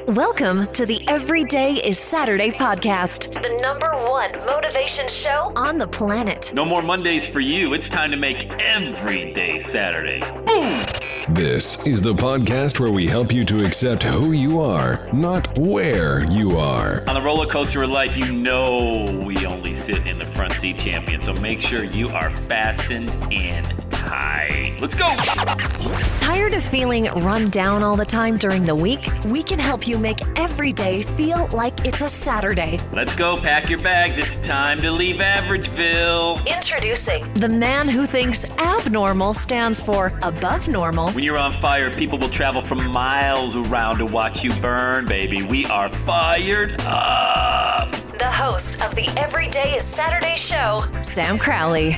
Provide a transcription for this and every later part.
Welcome to the Everyday is Saturday podcast, the #1 motivation show on the planet. No more Mondays for you. It's time to make every day Saturday. Boom! This is the podcast where we help you to accept who you are, not where you are. On the roller coaster of life, you know we only sit in the front seat, champion. So make sure you are fastened in tight. Let's go! Tired of feeling run down all the time during the week? We can help you make every day feel like it's a Saturday. Let's go, pack your bags. It's time to leave Averageville. Introducing the man who thinks abnormal stands for above normal. When you're on fire, people will travel from miles around to watch you burn, baby. We are fired up. The host of the Everyday is Saturday show, Sam Crowley.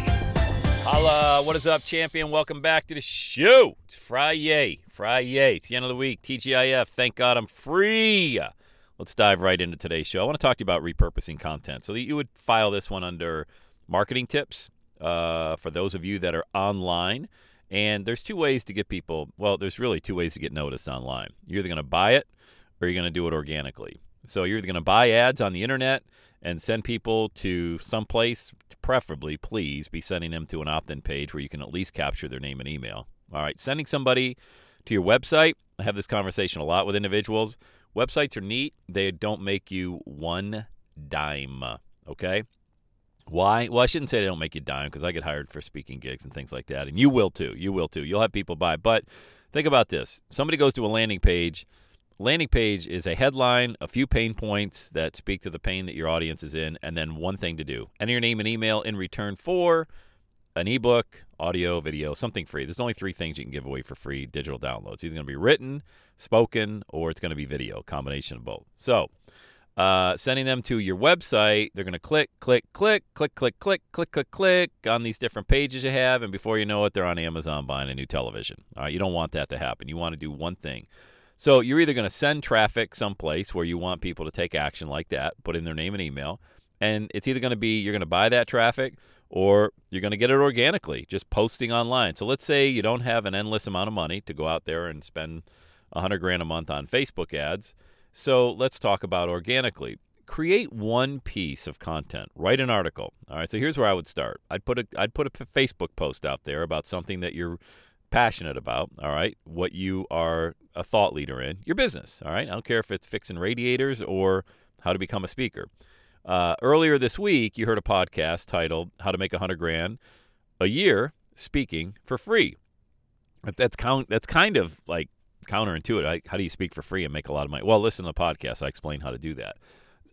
Holla, what is up, champion? Welcome back to the show. It's Friday. It's the end of the week. TGIF, thank God I'm free. Let's dive right into today's show. I want to talk to you about repurposing content. So that you would file this one under marketing tips for those of you that are online. And there's two ways to get people, well, there's really two ways to get noticed online. You're either going to buy it or you're going to do it organically. So you're either going to buy ads on the internet and send people to someplace, preferably, please, be sending them to an opt-in page where you can at least capture their name and email. All right, sending somebody to your website. I have this conversation a lot with individuals. Websites are neat. They don't make you one dime, okay? Why? Well, I shouldn't say they don't make you dime because I get hired for speaking gigs and things like that, and you will too. You'll have people buy. But think about this. Somebody goes to a landing page. Landing page is a headline, a few pain points that speak to the pain that your audience is in, and then one thing to do. Enter your name and email in return for an ebook, audio, video, something free. There's only 3 things you can give away for free digital downloads. It's either going to be written, spoken, or it's going to be video, combination of both. So sending them to your website, they're going to click on these different pages you have, and before you know it, they're on Amazon buying a new television. All right, you don't want that to happen. You want to do one thing. So you're either going to send traffic someplace where you want people to take action like that, put in their name and email, and it's either going to be you're going to buy that traffic or you're going to get it organically, just posting online. So let's say you don't have an endless amount of money to go out there and spend $100,000 a month on Facebook ads. So let's talk about organically. Create one piece of content. Write an article. All right, so here's where I would start. I'd put a Facebook post out there about something that you're passionate about, all right, what you are a thought leader in, your business, all right? I don't care if it's fixing radiators or how to become a speaker. Earlier this week, you heard a podcast titled How to Make $100,000 a Year Speaking for Free. That's kind of like counterintuitive. How do you speak for free and make a lot of money? Well, listen to the podcast. I explain how to do that.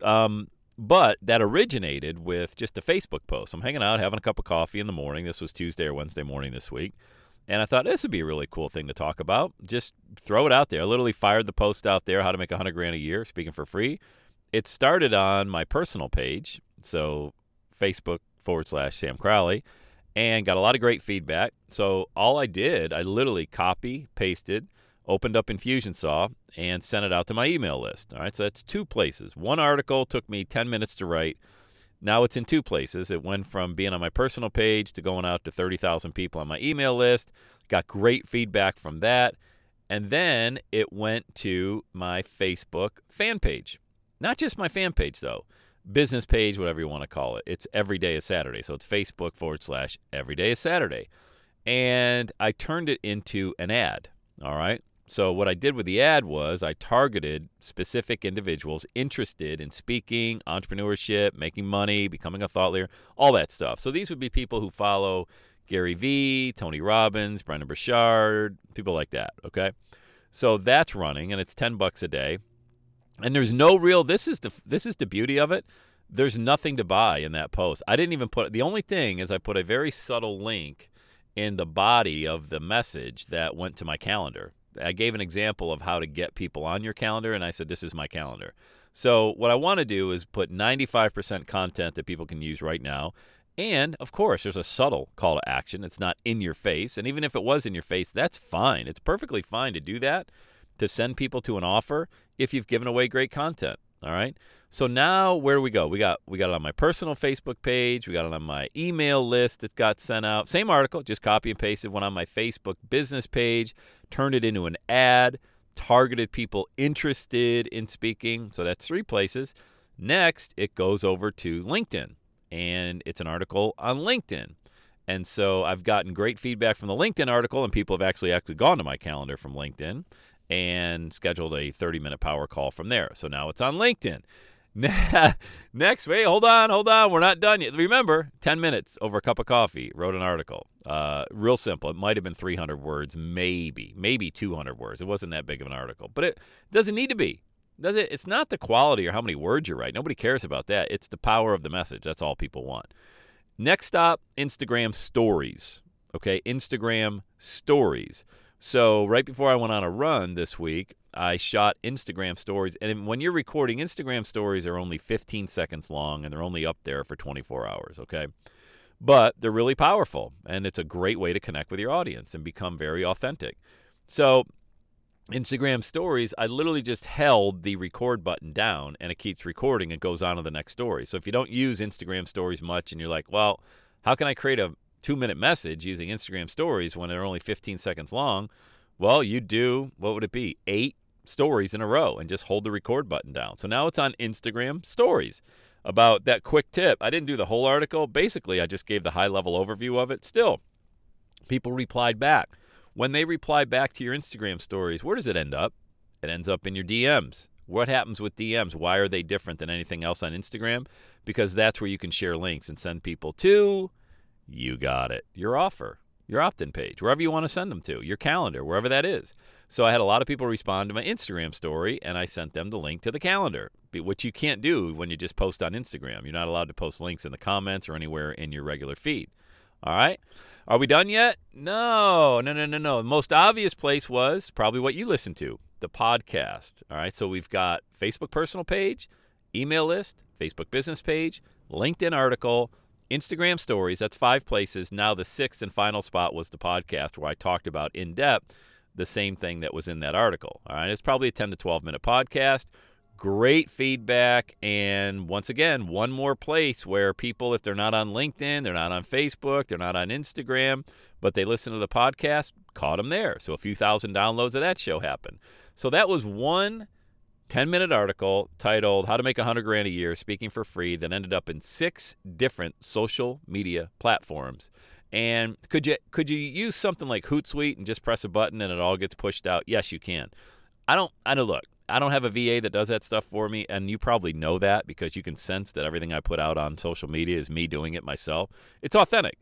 But that originated with just a Facebook post. I'm hanging out, having a cup of coffee in the morning. This was Tuesday or Wednesday morning this week. And I thought this would be a really cool thing to talk about. Just throw it out there. I literally fired the post out there, how to make $100,000 a year, speaking for free. It started on my personal page, so Facebook.com/Sam Crowley, and got a lot of great feedback. So all I did, I literally copy, pasted, opened up Infusionsoft, and sent it out to my email list. All right, so that's 2 places. One article took me 10 minutes to write. Now it's in 2 places. It went from being on my personal page to going out to 30,000 people on my email list. Got great feedback from that. And then it went to my Facebook fan page. Not just my fan page, though. Business page, whatever you want to call it. It's Everyday is Saturday. So it's Facebook.com/Everyday is Saturday. And I turned it into an ad. All right. So what I did with the ad was I targeted specific individuals interested in speaking, entrepreneurship, making money, becoming a thought leader, all that stuff. So these would be people who follow Gary Vee, Tony Robbins, Brendon Burchard, people like that, okay? So that's running, and it's $10 a day. And there's no real, this is the beauty of it. There's nothing to buy in that post. I didn't even the only thing is I put a very subtle link in the body of the message that went to my calendar. I gave an example of how to get people on your calendar, and I said, this is my calendar. So what I want to do is put 95% content that people can use right now. And, of course, there's a subtle call to action. It's not in your face. And even if it was in your face, that's fine. It's perfectly fine to do that, to send people to an offer if you've given away great content. All right. So now where do we go? We got it on my personal Facebook page. We got it on my email list that got sent out. Same article, just copy and pasted one on my Facebook business page, turned it into an ad, targeted people interested in speaking. So that's 3 places. Next, it goes over to LinkedIn, and it's an article on LinkedIn. And so I've gotten great feedback from the LinkedIn article, and people have actually gone to my calendar from LinkedIn and scheduled a 30-minute power call from there. So now it's on LinkedIn. Next, wait, hold on. We're not done yet. Remember, 10 minutes over a cup of coffee, wrote an article. Real simple. It might have been 300 words, maybe 200 words. It wasn't that big of an article, but it doesn't need to be. Does it? It's not the quality or how many words you write. Nobody cares about that. It's the power of the message. That's all people want. Next stop, Instagram stories. Okay, Instagram stories. So right before I went on a run this week, I shot Instagram stories. And when you're recording, Instagram stories are only 15 seconds long, and they're only up there for 24 hours, okay? But they're really powerful, and it's a great way to connect with your audience and become very authentic. So Instagram stories, I literally just held the record button down, and it keeps recording and goes on to the next story. So if you don't use Instagram stories much and you're like, well, how can I create a 2-minute message using Instagram stories when they're only 15 seconds long? Well, you do, what would it be, 8 stories in a row and just hold the record button down. So now it's on Instagram stories. About that quick tip, I didn't do the whole article. Basically, I just gave the high-level overview of it. Still, people replied back. When they reply back to your Instagram stories, where does it end up? It ends up in your DMs. What happens with DMs? Why are they different than anything else on Instagram? Because that's where you can share links and send people to, you got it, your offer, your opt-in page, wherever you want to send them to, your calendar, wherever that is. So I had a lot of people respond to my Instagram story, and I sent them the link to the calendar, which you can't do when you just post on Instagram. You're not allowed to post links in the comments or anywhere in your regular feed. All right? Are we done yet? No. The most obvious place was probably what you listen to, the podcast. All right? So we've got Facebook personal page, email list, Facebook business page, LinkedIn article, Instagram stories. That's 5 places. Now the 6th and final spot was the podcast, where I talked about in depth the same thing that was in that article. All right, it's probably a 10 to 12 minute podcast. Great feedback. And once again, one more place where people, if they're not on LinkedIn, they're not on Facebook, they're not on Instagram, but they listen to the podcast, caught them there. So a few thousand downloads of that show happened. So that was one 10-minute article titled How to Make $100,000 a Year Speaking for Free that ended up in 6 different social media platforms. And could you use something like Hootsuite and just press a button and it all gets pushed out? Yes, you can. I don't have a VA that does that stuff for me, and you probably know that because you can sense that everything I put out on social media is me doing it myself. It's authentic.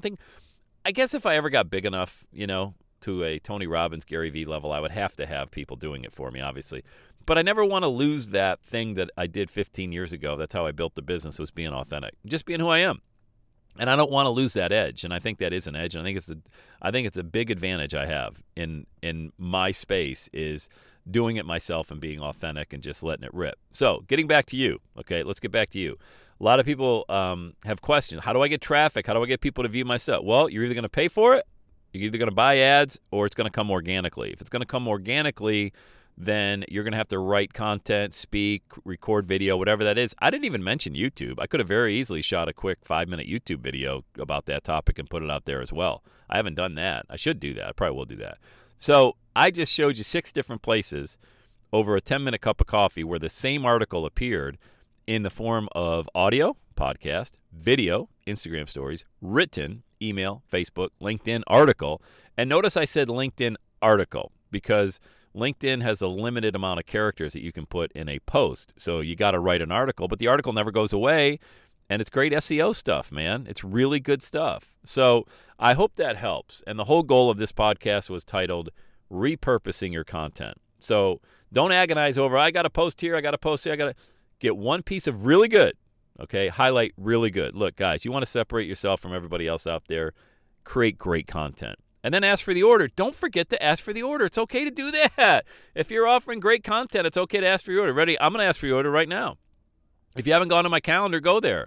I guess if I ever got big enough, to a Tony Robbins, Gary Vee level, I would have to have people doing it for me, obviously. But I never want to lose that thing that I did 15 years ago. That's how I built the business, was being authentic, just being who I am. And I don't want to lose that edge, and I think that is an edge, and I think it's a big advantage I have in my space is doing it myself and being authentic and just letting it rip. So getting back to you, okay, let's get back to you. A lot of people have questions. How do I get traffic? How do I get people to view my stuff? Well, you're either going to pay for it, you're either going to buy ads, or it's going to come organically. If it's going to come organically, then you're going to have to write content, speak, record video, whatever that is. I didn't even mention YouTube. I could have very easily shot a quick 5-minute YouTube video about that topic and put it out there as well. I haven't done that. I should do that. I probably will do that. So I just showed you 6 different places over a 10-minute cup of coffee where the same article appeared in the form of audio, podcast, video, Instagram stories, written, email, Facebook, LinkedIn article. And notice I said LinkedIn article because LinkedIn has a limited amount of characters that you can put in a post. So you got to write an article, but the article never goes away, and it's great SEO stuff, man. It's really good stuff. So I hope that helps. And the whole goal of this podcast was titled Repurposing Your Content. So don't agonize over, I got to post here, I got to post here, I got to get one piece of really good, okay? Highlight really good. Look, guys, you want to separate yourself from everybody else out there, create great content. And then ask for the order. Don't forget to ask for the order. It's okay to do that. If you're offering great content, it's okay to ask for your order. Ready? I'm going to ask for your order right now. If you haven't gone to my calendar, go there.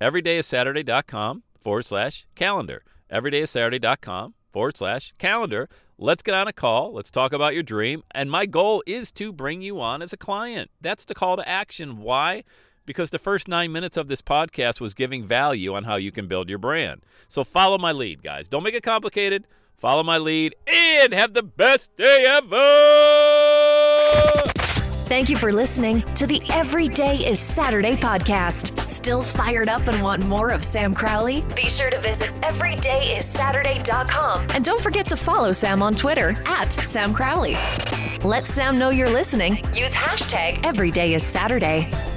everydayissaturday.com/calendar. everydayissaturday.com/calendar. Let's get on a call. Let's talk about your dream. And my goal is to bring you on as a client. That's the call to action. Why? Because the first 9 minutes of this podcast was giving value on how you can build your brand. So follow my lead, guys. Don't make it complicated. Follow my lead and have the best day ever. Thank you for listening to the Every Day is Saturday podcast. Still fired up and want more of Sam Crowley? Be sure to visit everydayissaturday.com and don't forget to follow Sam on Twitter @Sam Crowley. Let Sam know you're listening. Use hashtag EverydayIsSaturday.